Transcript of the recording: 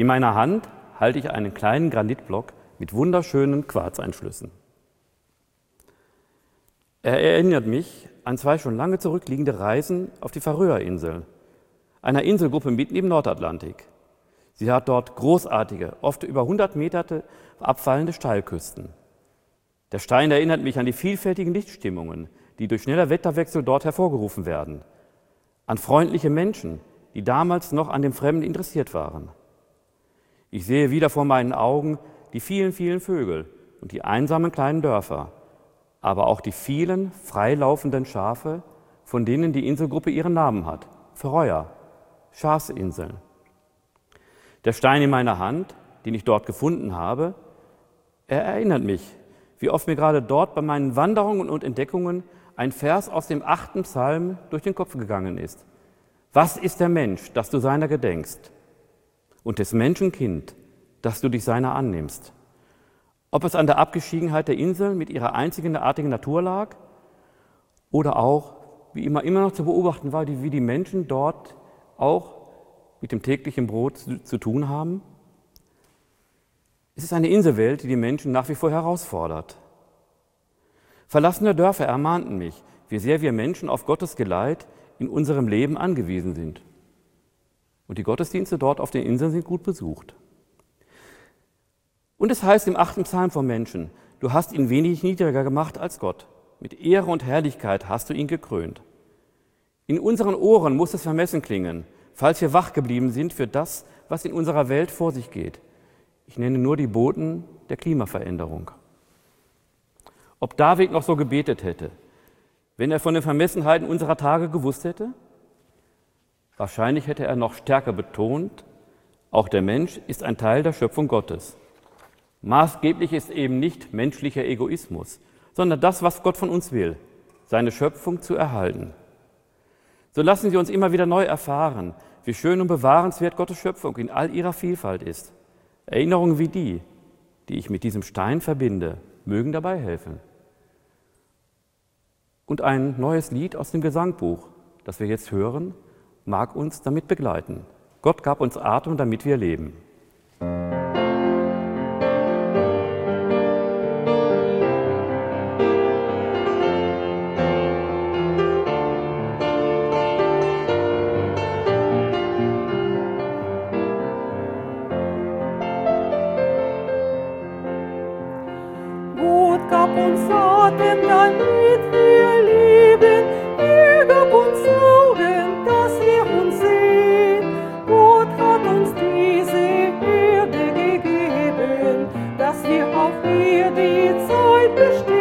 meiner Hand halte ich einen kleinen Granitblock mit wunderschönen Quarzeinschlüssen. Er erinnert mich an 2 schon lange zurückliegende Reisen auf die Färöerinseln, einer Inselgruppe mitten im Nordatlantik. Sie hat dort großartige, oft über 100 Meter abfallende Steilküsten. Der Stein erinnert mich an die vielfältigen Lichtstimmungen, die durch schneller Wetterwechsel dort hervorgerufen werden, an freundliche Menschen, die damals noch an dem Fremden interessiert waren. Ich sehe wieder vor meinen Augen die vielen, vielen Vögel und die einsamen kleinen Dörfer, aber auch die vielen freilaufenden Schafe, von denen die Inselgruppe ihren Namen hat, Färöer, Schafsinseln. Der Stein in meiner Hand, den ich dort gefunden habe, er erinnert mich, wie oft mir gerade dort bei meinen Wanderungen und Entdeckungen ein Vers aus dem 8. Psalm durch den Kopf gegangen ist. Was ist der Mensch, dass du seiner gedenkst? Und des Menschen Kind, dass du dich seiner annimmst? Ob es an der Abgeschiedenheit der Inseln mit ihrer einzigartigen Natur lag oder auch, wie immer noch zu beobachten war, wie die Menschen dort auch mit dem täglichen Brot zu tun haben. Es ist eine Inselwelt, die die Menschen nach wie vor herausfordert. Verlassene Dörfer ermahnten mich, wie sehr wir Menschen auf Gottes Geleit in unserem Leben angewiesen sind. Und die Gottesdienste dort auf den Inseln sind gut besucht. Und es heißt im 8. Psalm vom Menschen, du hast ihn wenig niedriger gemacht als Gott. Mit Ehre und Herrlichkeit hast du ihn gekrönt. In unseren Ohren muss es vermessen klingen, falls wir wach geblieben sind für das, was in unserer Welt vor sich geht. Ich nenne nur die Boten der Klimaveränderung. Ob David noch so gebetet hätte, wenn er von den Vermessenheiten unserer Tage gewusst hätte? Wahrscheinlich hätte er noch stärker betont, auch der Mensch ist ein Teil der Schöpfung Gottes. Maßgeblich ist eben nicht menschlicher Egoismus, sondern das, was Gott von uns will, seine Schöpfung zu erhalten. So lassen Sie uns immer wieder neu erfahren, wie schön und bewahrenswert Gottes Schöpfung in all ihrer Vielfalt ist. Erinnerungen wie die ich mit diesem Stein verbinde, mögen dabei helfen. Und ein neues Lied aus dem Gesangbuch, das wir jetzt hören, mag uns damit begleiten. Gott gab uns Atem, damit wir leben. Gott gab uns Atem, damit wir leben. Er gab uns Augen, dass wir uns sehen. Gott hat uns diese Erde gegeben, dass wir auf ihr die Zeit bestehen.